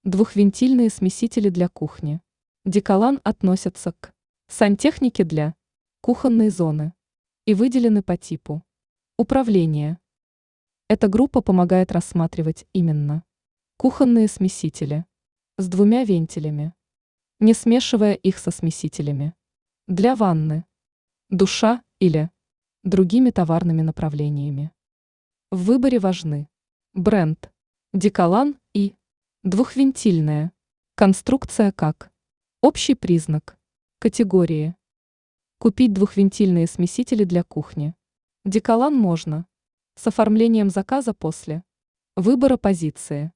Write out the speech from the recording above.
Двухвентильные смесители для кухни. Деколан относятся к сантехнике для кухонной зоны и выделены по типу управления. Эта группа помогает рассматривать именно кухонные смесители с двумя вентилями, не смешивая их со смесителями для ванны, душа или другими товарными направлениями. В выборе важны бренд Деколан и двухвентильная конструкция как общий признак категории. Купить двухвентильные смесители для кухни. Деколан можно с оформлением заказа после выбора позиции.